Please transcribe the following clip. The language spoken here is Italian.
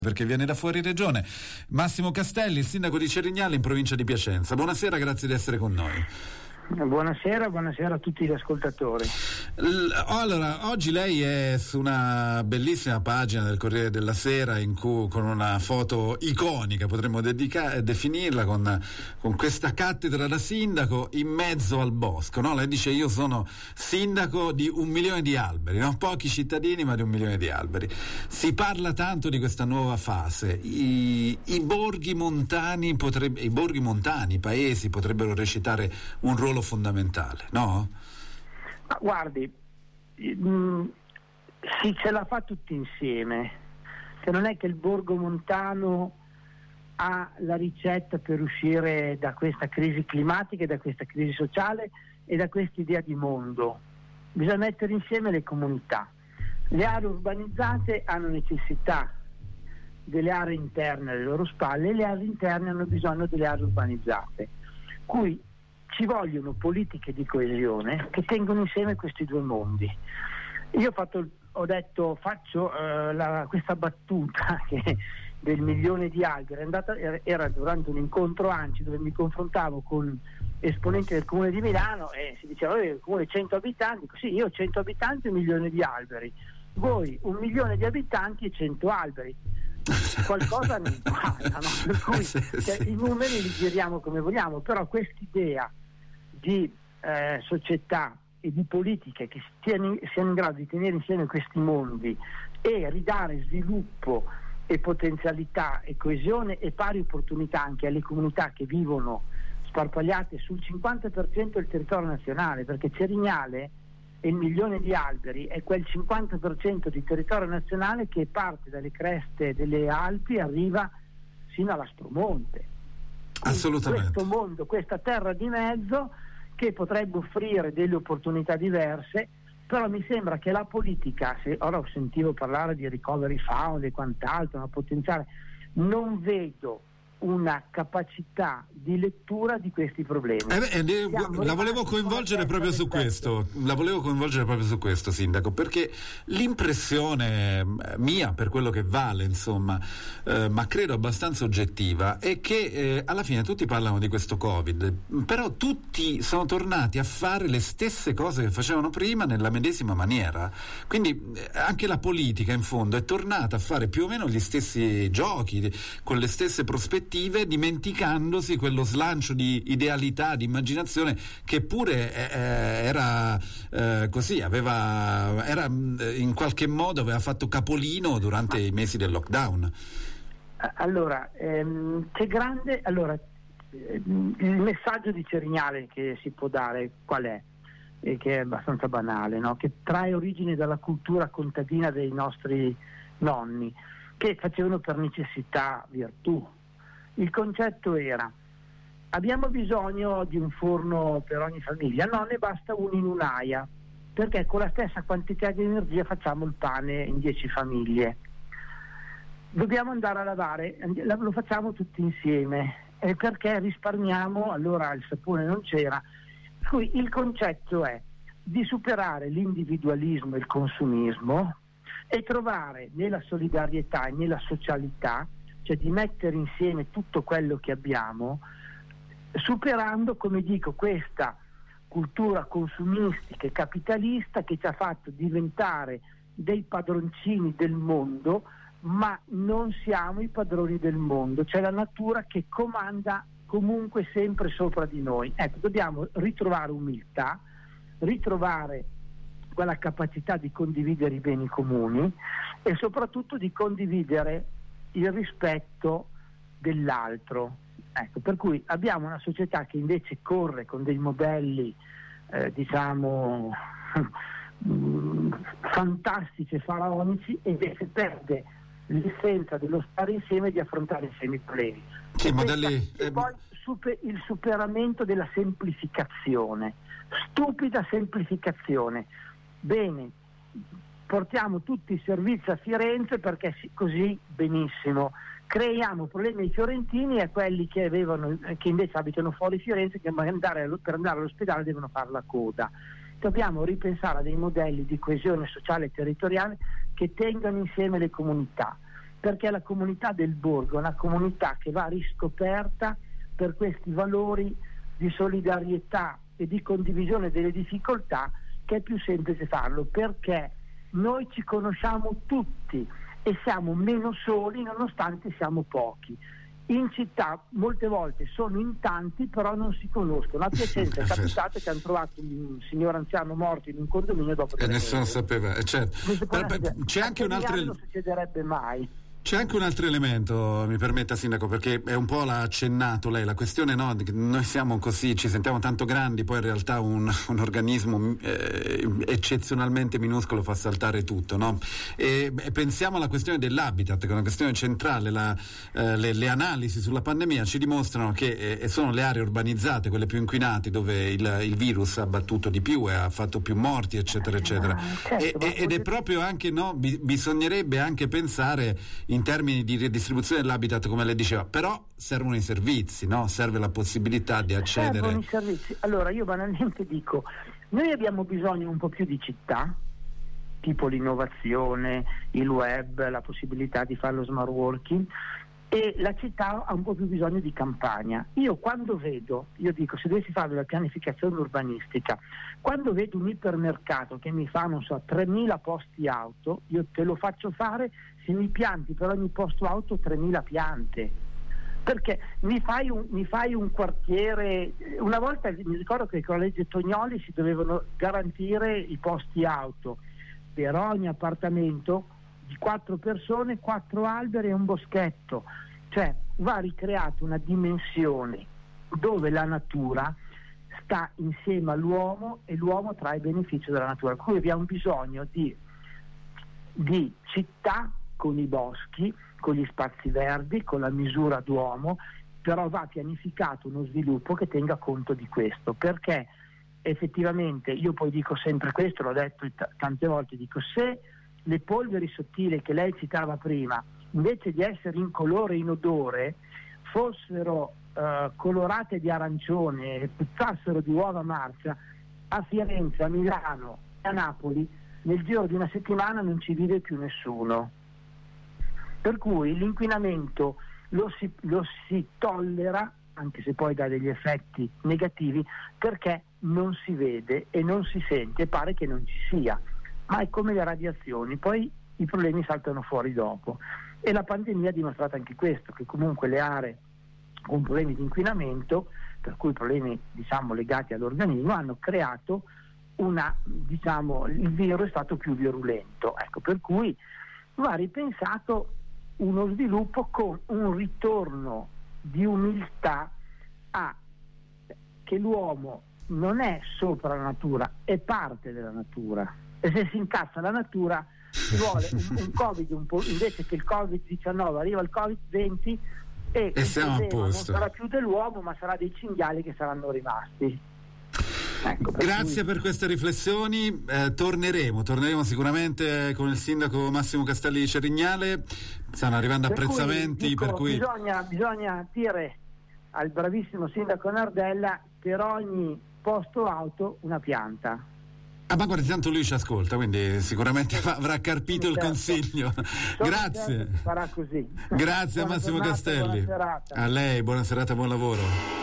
perché viene da fuori regione. Massimo Castelli, il sindaco di Cerignale in provincia di Piacenza. Buonasera, grazie di essere con noi. Buonasera a tutti gli ascoltatori. Allora, oggi lei è su una bellissima pagina del Corriere della Sera in cui, con una foto iconica, potremmo definirla, con questa cattedra da sindaco in mezzo al bosco, no? Lei dice: io sono sindaco di 1 milione di alberi, no? Pochi cittadini ma di 1 milione di alberi. Si parla tanto di questa nuova fase, i borghi montani, i paesi potrebbero recitare un ruolo fondamentale, no? Ma guardi, sì, ce la fa tutti insieme, che non è che il borgo montano ha la ricetta per uscire da questa crisi climatica, da questa crisi sociale e da questa idea di mondo. Bisogna mettere insieme le comunità. Le aree urbanizzate hanno necessità delle aree interne alle loro spalle e le aree interne hanno bisogno delle aree urbanizzate, cui ci vogliono politiche di coesione che tengono insieme questi due mondi. Io faccio questa battuta che del 1 milione di alberi era durante un incontro ANCI dove mi confrontavo con esponenti del comune di Milano e si diceva: il comune 100 abitanti, sì, io 100 abitanti e 1 milione di alberi, voi 1 milione di abitanti e 100 alberi, qualcosa ne guarda, no? Per cui i numeri li giriamo come vogliamo, però quest'idea di società e di politiche che siano in grado di tenere insieme questi mondi e ridare sviluppo e potenzialità e coesione e pari opportunità anche alle comunità che vivono sparpagliate sul 50% del territorio nazionale, perché Cerignale e 1 milione di alberi è quel 50% di territorio nazionale che parte dalle creste delle Alpi e arriva sino all'Aspromonte. Assolutamente. Questo mondo, questa terra di mezzo che potrebbe offrire delle opportunità diverse, però mi sembra che la politica, ora sentivo parlare di recovery fund e quant'altro, una potenziale, non vedo una capacità di lettura di questi problemi. La volevo coinvolgere proprio su questo, sindaco, perché l'impressione mia, per quello che vale, insomma, ma credo abbastanza oggettiva, è che alla fine tutti parlano di questo Covid, però tutti sono tornati a fare le stesse cose che facevano prima nella medesima maniera, quindi anche la politica in fondo è tornata a fare più o meno gli stessi giochi, con le stesse prospettive, dimenticandosi quello slancio di idealità, di immaginazione che pure era in qualche modo aveva fatto capolino durante i mesi del lockdown. Allora, il messaggio di Cerignale che si può dare qual è? Che è abbastanza banale, no? Che trae origine dalla cultura contadina dei nostri nonni, che facevano per necessità virtù. Il concetto era: abbiamo bisogno di un forno per ogni famiglia, no, ne basta uno in un'aia, perché con la stessa quantità di energia facciamo il pane in 10 famiglie. Dobbiamo andare a lavare, lo facciamo tutti insieme, perché risparmiamo, allora il sapone non c'era. Per cui il concetto è di superare l'individualismo e il consumismo e trovare nella solidarietà e nella socialità, cioè di mettere insieme tutto quello che abbiamo, superando, come dico, questa cultura consumistica e capitalista che ci ha fatto diventare dei padroncini del mondo, ma non siamo i padroni del mondo, c'è la natura che comanda comunque sempre sopra di noi. Ecco, dobbiamo ritrovare umiltà, ritrovare quella capacità di condividere i beni comuni e soprattutto di condividere il rispetto dell'altro. Ecco, per cui abbiamo una società che invece corre con dei modelli fantastici e faraonici, e invece perde l'essenza dello stare insieme e di affrontare insieme i problemi. Sì, e poi il superamento della semplificazione, stupida semplificazione. Bene, portiamo tutti i servizi a Firenze perché così benissimo, creiamo problemi ai fiorentini e a quelli che invece abitano fuori Firenze, che per andare all'ospedale devono fare la coda. Dobbiamo ripensare a dei modelli di coesione sociale e territoriale che tengano insieme le comunità, perché la comunità del borgo è una comunità che va riscoperta per questi valori di solidarietà e di condivisione delle difficoltà, che è più semplice farlo, perché noi ci conosciamo tutti e siamo meno soli nonostante siamo pochi. In città molte volte sono in tanti, però non si conoscono. A Piacenza è capitato che hanno trovato un signor anziano morto in un condominio dopo e nessuno sapeva, certo. C'è anche un altro, non succederebbe mai. C'è anche un altro elemento, mi permetta Sindaco, perché è un po' l'ha accennato lei, la questione noi siamo così, ci sentiamo tanto grandi, poi in realtà un organismo eccezionalmente minuscolo fa saltare tutto, no? E pensiamo alla questione dell'habitat, che è una questione centrale. Le analisi sulla pandemia ci dimostrano che sono le aree urbanizzate, quelle più inquinate, dove il virus ha battuto di più e ha fatto più morti, eccetera eccetera. Certo, ed è proprio anche, no, bisognerebbe anche pensare in termini di ridistribuzione dell'habitat, come lei diceva, però servono i servizi, no? Serve la possibilità di accedere. Servono i servizi. Allora io banalmente dico, noi abbiamo bisogno un po' più di città, tipo l'innovazione, il web, la possibilità di fare lo smart working, e la città ha un po' più bisogno di campagna. Io dico, se dovessi fare la pianificazione urbanistica, quando vedo un ipermercato che mi fa, 3.000 posti auto, io te lo faccio fare se mi pianti per ogni posto auto 3.000 piante. Perché mi fai un quartiere. Una volta mi ricordo che con la legge Tognoli si dovevano garantire i posti auto per ogni appartamento di 4 persone, 4 alberi e un boschetto. Cioè va ricreata una dimensione dove la natura sta insieme all'uomo e l'uomo trae beneficio dalla natura. Qui abbiamo bisogno di città con i boschi, con gli spazi verdi, con la misura d'uomo, però va pianificato uno sviluppo che tenga conto di questo, perché effettivamente, io poi dico sempre questo, l'ho detto tante volte, dico, se le polveri sottili che lei citava prima, invece di essere incolore e inodore, fossero colorate di arancione e puzzassero di uova marcia, a Firenze, a Milano e a Napoli nel giro di una settimana non ci vive più nessuno. Per cui l'inquinamento lo si tollera, anche se poi dà degli effetti negativi, perché non si vede e non si sente, pare che non ci sia. Ma è come le radiazioni, poi i problemi saltano fuori dopo. E la pandemia ha dimostrato anche questo, che comunque le aree con problemi di inquinamento, per cui problemi legati all'organismo, hanno creato il virus è stato più virulento. Ecco, per cui va ripensato uno sviluppo con un ritorno di umiltà che l'uomo non è sopra la natura, è parte della natura. E se si incazza la natura ci vuole un Covid, invece che il Covid-19 arriva il Covid-20 e siamo a posto. Non sarà più dell'uomo, ma sarà dei cinghiali che saranno rimasti. Ecco, grazie per queste riflessioni, torneremo sicuramente con il sindaco Massimo Castelli di Cerignale, stanno arrivando apprezzamenti, per cui bisogna dire al bravissimo sindaco Nardella, per ogni posto auto una pianta. Ma guarda, tanto lui ci ascolta, quindi sicuramente avrà carpito il consiglio. Grazie. Farà così. Grazie a Massimo Castelli. Buona serata. A lei, buona serata, buon lavoro.